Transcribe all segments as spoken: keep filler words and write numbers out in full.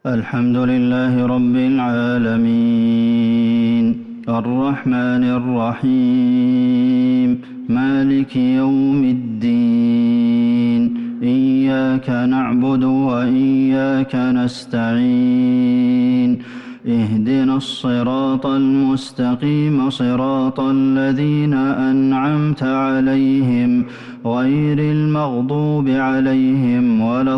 الحمد لله رب العالمين الرحمن الرحيم مالك يوم الدين إياك نعبد وإياك نستعين اهدنا الصراط المستقيم صراط الذين أنعمت عليهم غير المغضوب عليهم ولا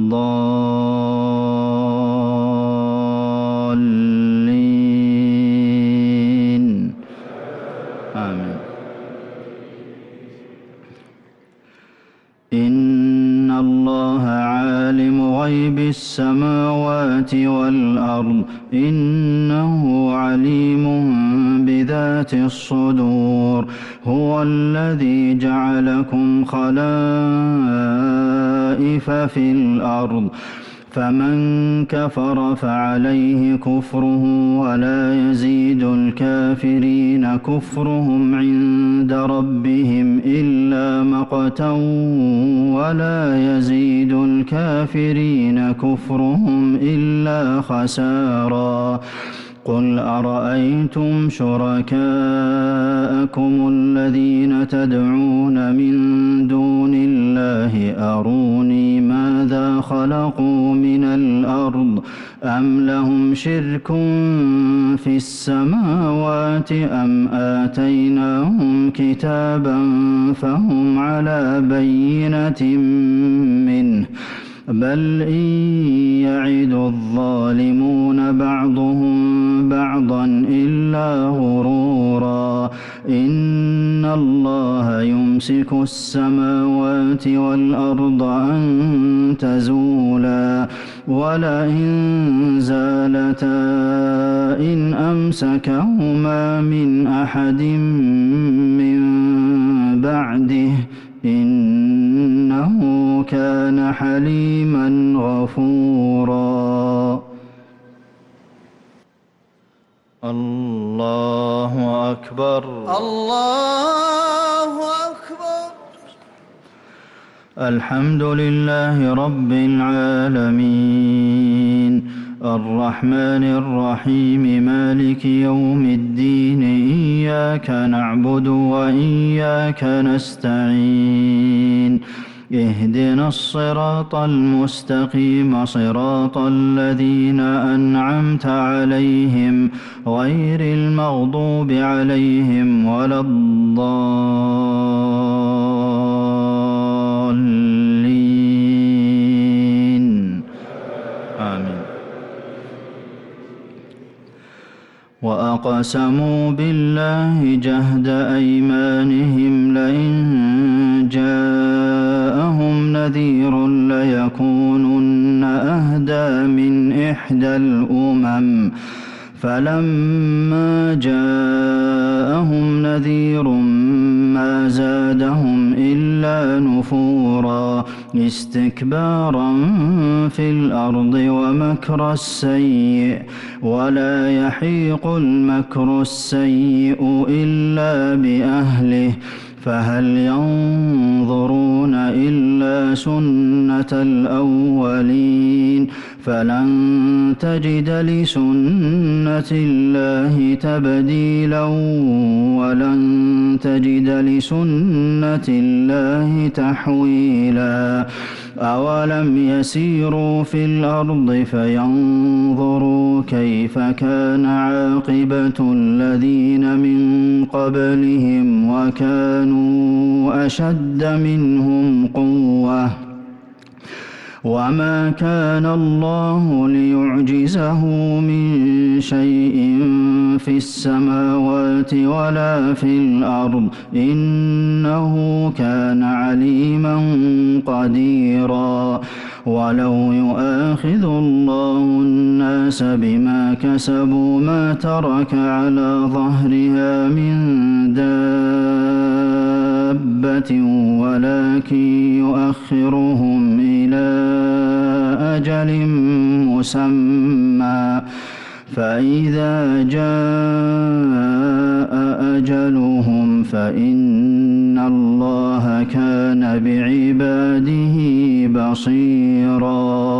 الضالين آمين. إن الله عالم غيب السماوات والأرض إنه عليم بذات الصدور هو الذي جعلكم خلائف في الأرض فمن كفر فعليه كفره ولا يزيد الكافرين كفرهم عند ربهم إلا مقتا ولا يزيد الكافرين كفرهم إلا خسارا. قل أرأيتم شركاءكم الذين تدعون من دون الله أروني ماذا خلقوا من الأرض أم لهم شرك في السماوات أم آتيناهم كتابا فهم على بينة منه بل إن يعد الظالمون بعضهم بعضا إلا غرورا. إن الله يمسك السماوات والأرض أن تزولا ولئن زالتا إن أمسكهما من أحد من بعده إنه كان حليما غفورا. الله أكبر الله أكبر. الحمد لله رب العالمين الرحمن الرحيم مالك يوم الدين إياك نعبد وإياك نستعين اهدنا الصراط المستقيم صراط الذين أنعمت عليهم غير المغضوب عليهم ولا الضالين آمين. وأقسموا بالله جهد أيمانهم لئن جاءهم نذير ليكونن أهدى من إحدى الأمم فلما جاءهم نذير ما زادهم إلا نفورا استكبارا في الأرض ومكر السيء ولا يحيق المكر السيء إلا بأهله فهل ينظرون إلا سنة الأولين فلن تجد لسنة الله تبديلا ولن تجد لسنة الله تحويلا. أولم يسيروا في الأرض فينظروا كيف كان عاقبة الذين من قبلهم وكانوا أشد منهم قوة وما كان الله ليعجزه من شيء في السماوات ولا في الأرض إنه كان عليما قديرا. ولو يؤاخذ الله الناس بما كسبوا ما ترك على ظهرها من دابة ولكن يؤخرهم إلى أجل مسمى فإذا جاء أجلهم فإن الله كان بعباده بصيرا.